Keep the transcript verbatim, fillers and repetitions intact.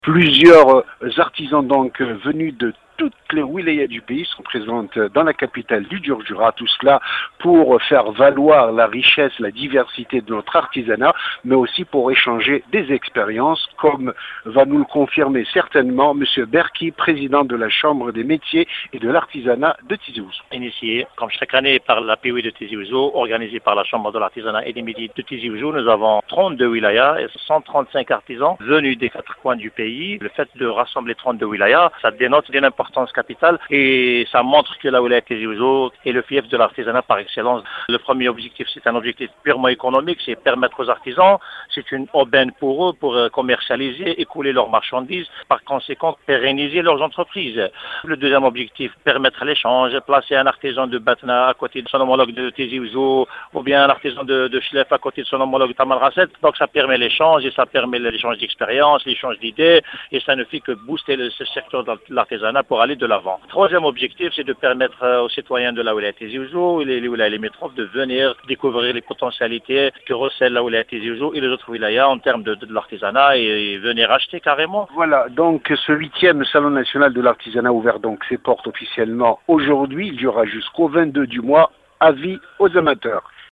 Plusieurs euh, artisans donc euh, venus de toutes les wilayas du pays sont présents dans la capitale du Djurdjura, tout cela pour faire valoir la richesse, la diversité de notre artisanat, mais aussi pour échanger des expériences, comme va nous le confirmer certainement M. Berki, président de la Chambre des métiers et de l'artisanat de Tizi Ouzou. Initié, comme chaque année, par la P O I de Tizi Ouzou, organisé par la Chambre de l'artisanat et des métiers de Tizi Ouzou, nous avons trente-deux wilayas et cent trente-cinq artisans venus des quatre coins du pays. Le fait de rassembler trente-deux wilayas, ça dénote d'une importance capitale et ça montre que la wilaya Tizi Ouzou est le fief de l'artisanat par excellence. Le premier objectif, c'est un objectif purement économique, c'est permettre aux artisans, c'est une aubaine pour eux, pour commercialiser, écouler leurs marchandises, par conséquent pérenniser leurs entreprises. Le deuxième objectif, permettre l'échange, placer un artisan de Batna à côté de son homologue de Tizi Ouzou, ou bien un artisan de, de Chlef à côté de son homologue de Tamal Rasset. Donc ça permet l'échange et ça permet l'échange d'expériences, l'échange d'idées, et ça ne fait que booster le, ce secteur de l'artisanat pour aller de l'avant. Troisième objectif, c'est de permettre aux citoyens de la wilaya Tizi Ouzou et les, les wilayas limitrophes de venir découvrir les potentialités que recèle la wilaya Tizi Ouzou et les autres wilayas en termes de, de, de l'artisanat et, et venir acheter carrément. Voilà, donc ce huitième Salon national de l'artisanat ouvert donc ses portes officiellement aujourd'hui. Il durera jusqu'au vingt-deux du mois. Avis aux amateurs.